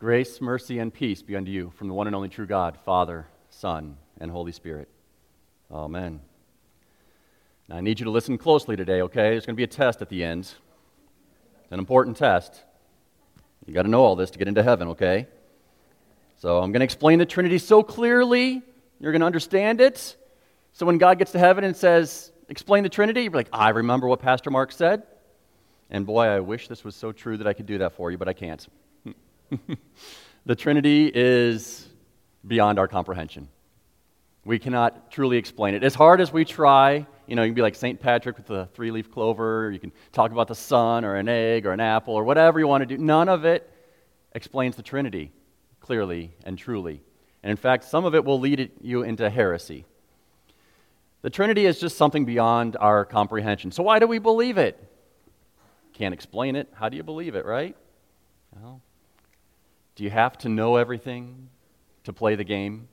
Grace, mercy, and peace be unto you from the one and only true God, Father, Son, and Holy Spirit. Amen. Now, I need you to listen closely today, okay? There's going to be a test at the end. It's an important test. You got to know all this to get into heaven, okay? So I'm going to explain the Trinity so clearly, you're going to understand it. So when God gets to heaven and says, explain the Trinity, you're like, I remember what Pastor Mark said. And boy, I wish this was so true that I could do that for you, but I can't. The Trinity is beyond our comprehension. We cannot truly explain it. As hard as we try, you can be like St. Patrick with the three-leaf clover, you can talk about the sun or an egg or an apple or whatever you want to do. None of it explains the Trinity clearly and truly. And in fact, some of it will lead you into heresy. The Trinity is just something beyond our comprehension. So why do we believe it? Can't explain it. How do you believe it, right? Well, do you have to know everything to play the game?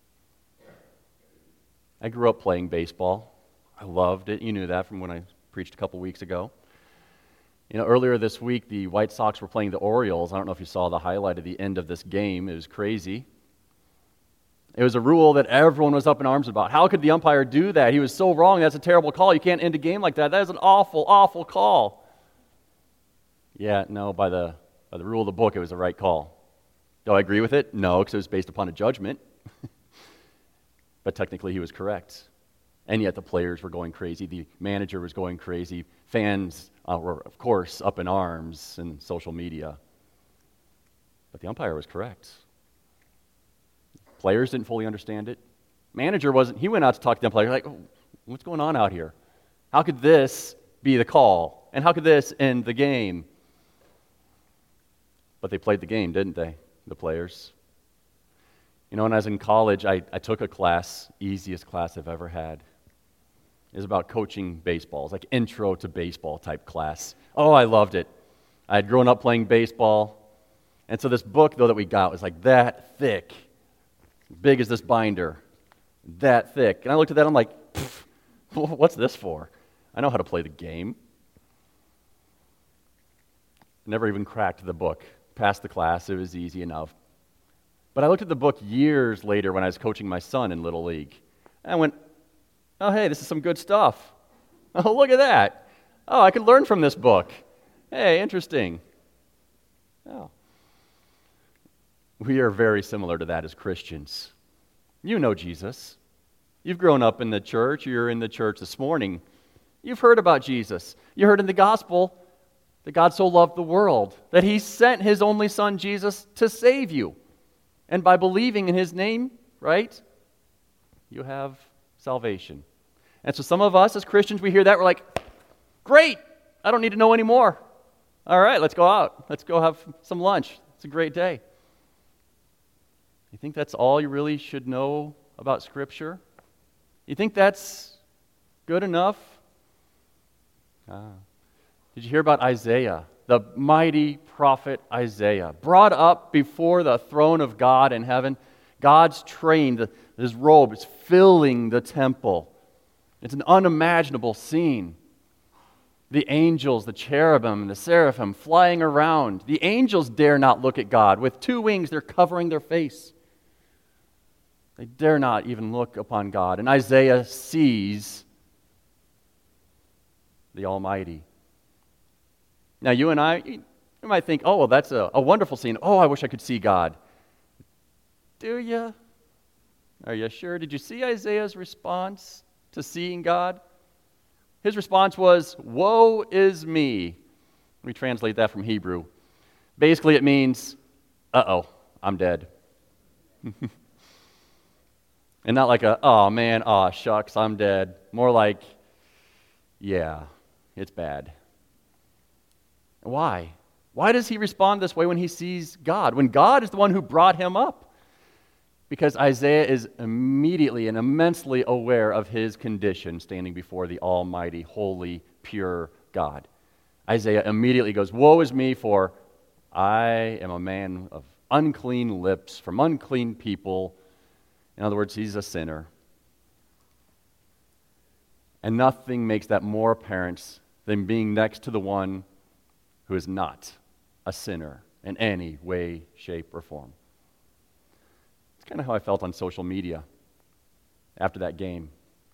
I grew up playing baseball. I loved it. You knew that from when I preached a couple weeks ago. Earlier this week, the White Sox were playing the Orioles. I don't know if you saw the highlight of the end of this game. It was crazy. It was a rule that everyone was up in arms about. How could the umpire do that? He was so wrong. That's a terrible call. You can't end a game like that. That is an awful, awful call. Yeah, no, by the rule of the book, it was the right call. Do I agree with it? No, because it was based upon a judgment. But technically he was correct. And yet the players were going crazy. The manager was going crazy. Fans were, of course, up in arms and social media. But the umpire was correct. Players didn't fully understand it. Manager wasn't. He went out to talk to the umpire like, oh, what's going on out here? How could this be the call? And how could this end the game? But they played the game, didn't they? The players. When I was in college, I took a class, easiest class I've ever had. It was about coaching baseball. It's like intro to baseball type class. Oh, I loved it. I had grown up playing baseball. And so this book, though, that we got was like that thick, big as this binder, that thick. And I looked at that, I'm like, what's this for? I know how to play the game. Never even cracked the book. Passed the class, it was easy enough. But I looked at the book years later when I was coaching my son in Little League. And I went, oh, hey, this is some good stuff. Oh, look at that. Oh, I could learn from this book. Hey, interesting. Oh. We are very similar to that as Christians. You know Jesus. You've grown up in the church. You're in the church this morning. You've heard about Jesus. You heard in the gospel that God so loved the world that he sent his only son, Jesus, to save you. And by believing in his name, right, you have salvation. And so some of us as Christians, we hear that, we're like, great, I don't need to know anymore. All right, let's go out. Let's go have some lunch. It's a great day. You think that's all you really should know about Scripture? You think that's good enough? Did you hear about Isaiah, the mighty prophet Isaiah, brought up before the throne of God in heaven? God's train, his robe is filling the temple. It's an unimaginable scene. The angels, the cherubim, and the seraphim flying around. The angels dare not look at God. With two wings, they're covering their face. They dare not even look upon God. And Isaiah sees the Almighty. Now, you and I, you might think, oh, well, that's a wonderful scene. Oh, I wish I could see God. Do you? Are you sure? Did you see Isaiah's response to seeing God? His response was, woe is me. We translate that from Hebrew. Basically, it means, uh-oh, I'm dead. And not like oh man, shucks, I'm dead. More like, yeah, it's bad. Why? Why does he respond this way when he sees God? When God is the one who brought him up? Because Isaiah is immediately and immensely aware of his condition standing before the almighty, holy, pure God. Isaiah immediately goes, woe is me, for I am a man of unclean lips, from unclean people. In other words, he's a sinner. And nothing makes that more apparent than being next to the one who is not a sinner in any way, shape, or form. It's kind of how I felt on social media after that game.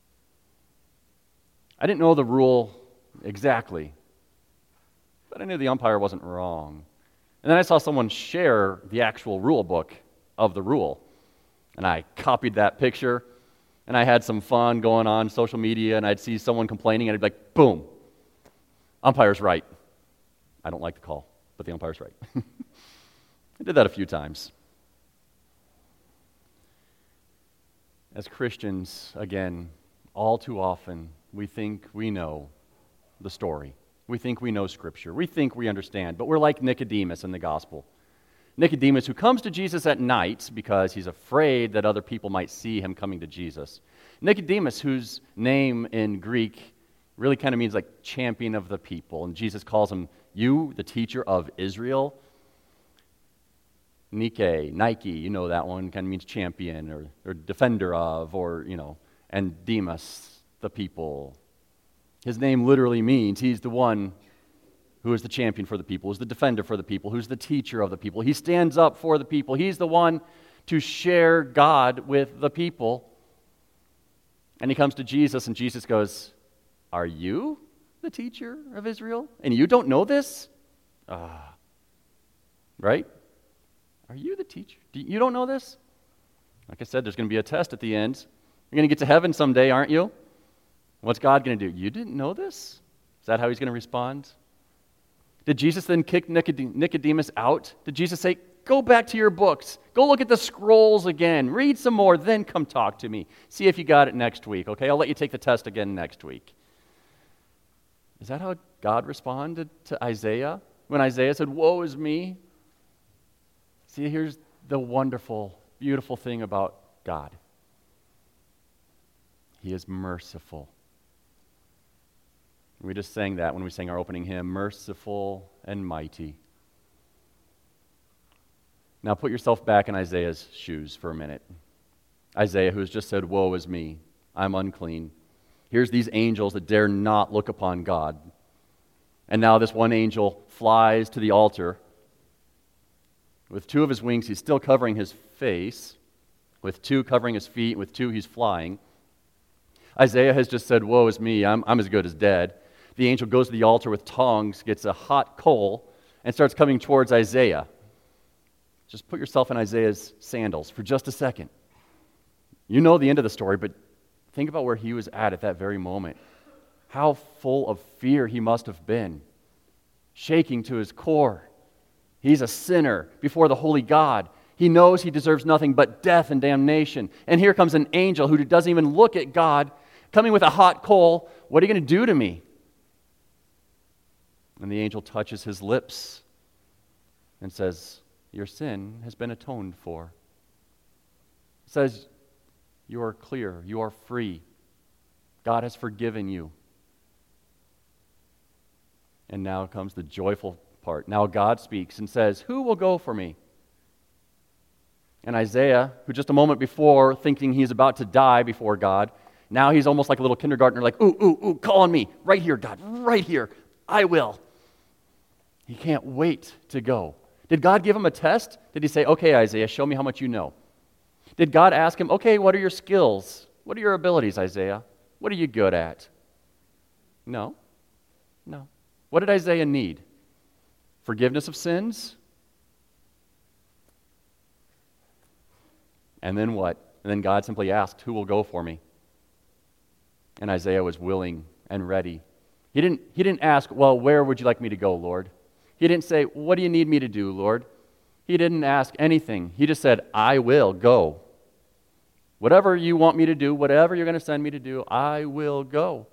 I didn't know the rule exactly, but I knew the umpire wasn't wrong. And then I saw someone share the actual rule book of the rule, and I copied that picture, and I had some fun going on social media, and I'd see someone complaining, and I'd be like, boom, umpire's right. I don't like the call, but the umpire's right. I did that a few times. As Christians, again, all too often, we think we know the story. We think we know Scripture. We think we understand, but we're like Nicodemus in the gospel. Nicodemus, who comes to Jesus at night because he's afraid that other people might see him coming to Jesus. Nicodemus, whose name in Greek really kind of means like champion of the people, and Jesus calls him, you, the teacher of Israel. Nike, you know that one, kind of means champion or defender of, or, and Demas, the people. His name literally means he's the one who is the champion for the people, who's the defender for the people, who's the teacher of the people. He stands up for the people. He's the one to share God with the people. And he comes to Jesus, and Jesus goes, are you the teacher of Israel? And you don't know this? Right? Are you the teacher? You don't know this? Like I said, there's going to be a test at the end. You're going to get to heaven someday, aren't you? What's God going to do? You didn't know this? Is that how he's going to respond? Did Jesus then kick Nicodemus out? Did Jesus say, go back to your books. Go look at the scrolls again. Read some more, then come talk to me. See if you got it next week, okay? I'll let you take the test again next week. Is that how God responded to Isaiah? When Isaiah said, woe is me. See, here's the wonderful, beautiful thing about God. He is merciful. We just sang that when we sang our opening hymn, merciful and mighty. Now put yourself back in Isaiah's shoes for a minute. Isaiah, who has just said, woe is me, I'm unclean. Here's these angels that dare not look upon God. And now this one angel flies to the altar. With two of his wings, he's still covering his face. With two covering his feet. With two, he's flying. Isaiah has just said, woe is me, I'm as good as dead. The angel goes to the altar with tongs, gets a hot coal, and starts coming towards Isaiah. Just put yourself in Isaiah's sandals for just a second. You know the end of the story, but think about where he was at that very moment. How full of fear he must have been, shaking to his core. He's a sinner before the holy God. He knows he deserves nothing but death and damnation. And here comes an angel who doesn't even look at God, coming with a hot coal. What are you going to do to me? And the angel touches his lips and says, your sin has been atoned for. It says, you are clear, you are free. God has forgiven you. And now comes the joyful part. Now God speaks and says, who will go for me? And Isaiah, who just a moment before, thinking he's about to die before God, now he's almost like a little kindergartner, like, ooh, call on me. Right here, God, right here. I will. He can't wait to go. Did God give him a test? Did he say, okay, Isaiah, show me how much you know? Did God ask him, okay, what are your skills? What are your abilities, Isaiah? What are you good at? No. What did Isaiah need? Forgiveness of sins? And then what? And then God simply asked, who will go for me? And Isaiah was willing and ready. He didn't ask, well, where would you like me to go, Lord? He didn't say, what do you need me to do, Lord? He didn't ask anything. He just said, I will go. Whatever you want me to do, whatever you're going to send me to do, I will go.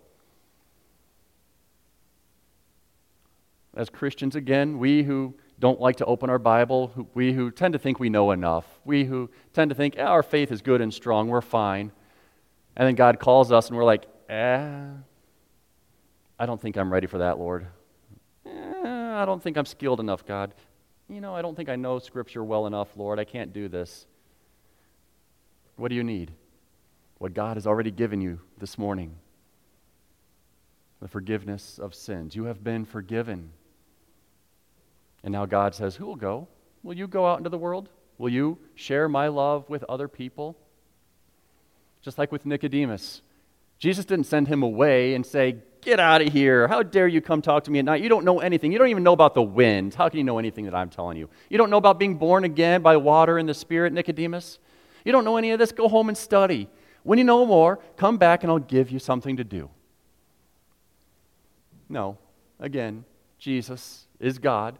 As Christians, again, we who don't like to open our Bible, we who tend to think we know enough, we who tend to think our faith is good and strong, we're fine. And then God calls us and we're like, I don't think I'm ready for that, Lord. I don't think I'm skilled enough, God. I don't think I know Scripture well enough, Lord. I can't do this. What do you need? What God has already given you this morning. The forgiveness of sins. You have been forgiven. And now God says, who will go? Will you go out into the world? Will you share my love with other people? Just like with Nicodemus. Jesus didn't send him away and say, get out of here. How dare you come talk to me at night? You don't know anything. You don't even know about the wind. How can you know anything that I'm telling you? You don't know about being born again by water and the Spirit, Nicodemus? You don't know any of this? Go home and study. When you know more, come back and I'll give you something to do. No. Again, Jesus is God.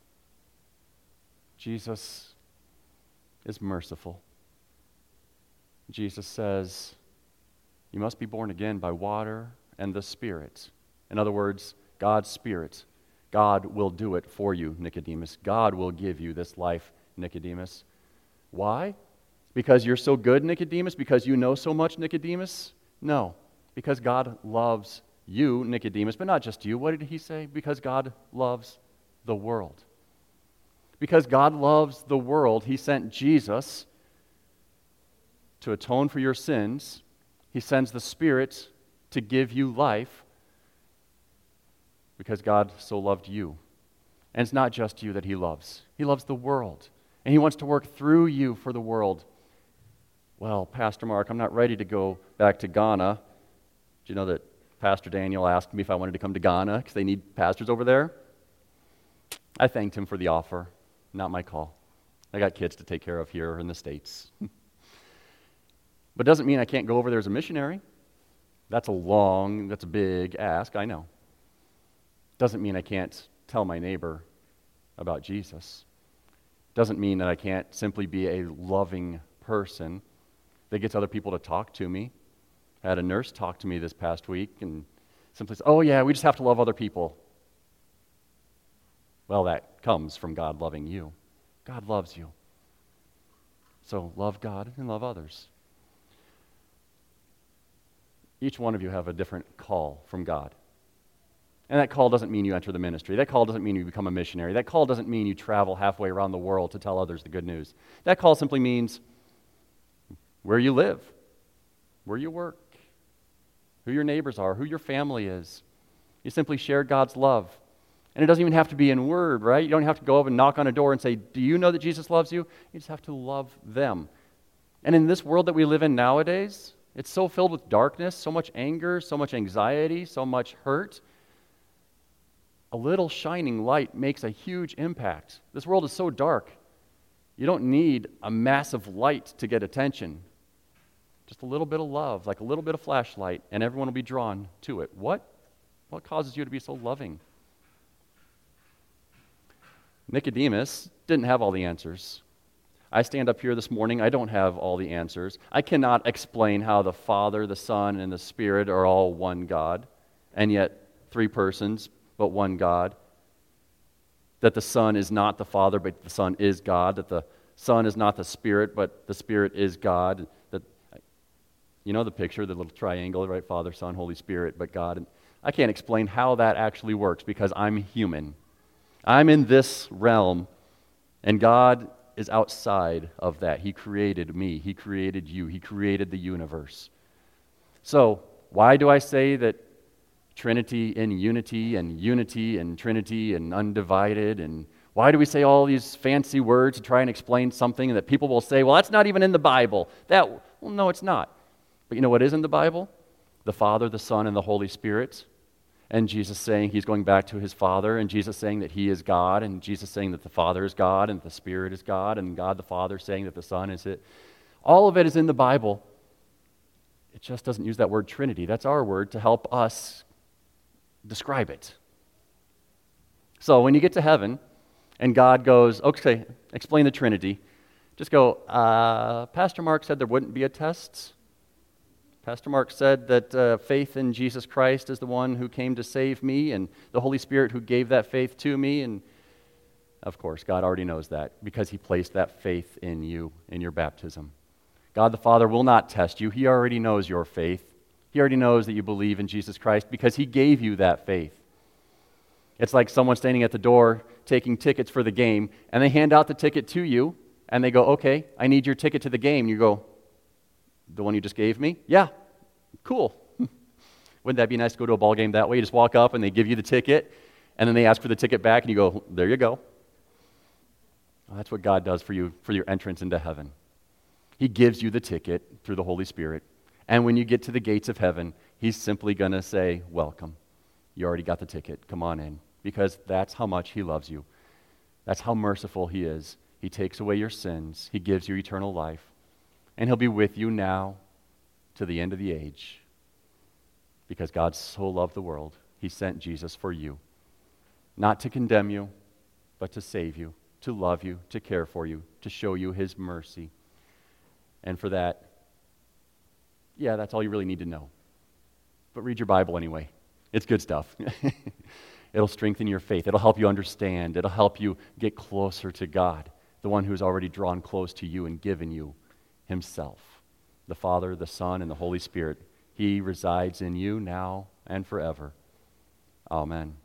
Jesus is merciful. Jesus says, you must be born again by water and the Spirit. In other words, God's Spirit. God will do it for you, Nicodemus. God will give you this life, Nicodemus. Why? Because you're so good, Nicodemus? Because you know so much, Nicodemus? No. Because God loves you, Nicodemus, but not just you. What did he say? Because God loves the world. Because God loves the world, he sent Jesus to atone for your sins. He sends the Spirit to give you life because God so loved you. And it's not just you that he loves. He loves the world. And he wants to work through you for the world. Well, Pastor Mark, I'm not ready to go back to Ghana. Do you know that Pastor Daniel asked me if I wanted to come to Ghana because they need pastors over there? I thanked him for the offer. Not my call. I got kids to take care of here in the States. But doesn't mean I can't go over there as a missionary. That's a big ask, I know. Doesn't mean I can't tell my neighbor about Jesus. Doesn't mean that I can't simply be a loving person that gets other people to talk to me. I had a nurse talk to me this past week and simply said, oh yeah, we just have to love other people. Well, that comes from God loving you. God loves you. So love God and love others. Each one of you have a different call from God. And that call doesn't mean you enter the ministry. That call doesn't mean you become a missionary. That call doesn't mean you travel halfway around the world to tell others the good news. That call simply means where you live, where you work, who your neighbors are, who your family is. You simply share God's love. And it doesn't even have to be in word, right? You don't have to go up and knock on a door and say, do you know that Jesus loves you? You just have to love them. And in this world that we live in nowadays, it's so filled with darkness, so much anger, so much anxiety, so much hurt. A little shining light makes a huge impact. This world is so dark. You don't need a massive light to get attention. Just a little bit of love, like a little bit of flashlight, and everyone will be drawn to it. What causes you to be so loving? Nicodemus didn't have all the answers. I stand up here this morning, I don't have all the answers. I cannot explain how the Father, the Son, and the Spirit are all one God, and yet three persons, but one God. That the Son is not the Father, but the Son is God. That the Son is not the Spirit, but the Spirit is God. That, you know the picture, the little triangle, right? Father, Son, Holy Spirit, but God. And I can't explain how that actually works because I'm human. I'm in this realm, and God is outside of that. He created me. He created you. He created the universe. So, why do I say that Trinity in unity and Trinity and undivided? And why do we say all these fancy words to try and explain something that people will say, well, that's not even in the Bible. Well, no, it's not. But you know what is in the Bible? The Father, the Son, and the Holy Spirit. And Jesus saying he's going back to his Father, and Jesus saying that he is God, and Jesus saying that the Father is God, and the Spirit is God, and God the Father saying that the Son is it. All of it is in the Bible. It just doesn't use that word Trinity. That's our word to help us describe it. So when you get to heaven, and God goes, okay, explain the Trinity, just go, Pastor Mark said there wouldn't be a test. Pastor Mark said that faith in Jesus Christ is the one who came to save me, and the Holy Spirit who gave that faith to me. And of course, God already knows that because he placed that faith in you in your baptism. God the Father will not test you. He already knows your faith. He already knows that you believe in Jesus Christ because he gave you that faith. It's like someone standing at the door taking tickets for the game, and they hand out the ticket to you, and they go, okay, I need your ticket to the game. You go, the one you just gave me? Yeah, cool. Wouldn't that be nice to go to a ball game that way? You just walk up and they give you the ticket, and then they ask for the ticket back, and you go, there you go. That's what God does for you for your entrance into heaven. He gives you the ticket through the Holy Spirit. And when you get to the gates of heaven, he's simply going to say, welcome. You already got the ticket. Come on in. Because that's how much he loves you. That's how merciful he is. He takes away your sins. He gives you eternal life. And he'll be with you now to the end of the age. Because God so loved the world, he sent Jesus for you. Not to condemn you, but to save you, to love you, to care for you, to show you his mercy. And for that, yeah, that's all you really need to know. But read your Bible anyway. It's good stuff. It'll strengthen your faith. It'll help you understand. It'll help you get closer to God, the one who's already drawn close to you and given you himself. The Father, the Son, and the Holy Spirit. He resides in you now and forever. Amen.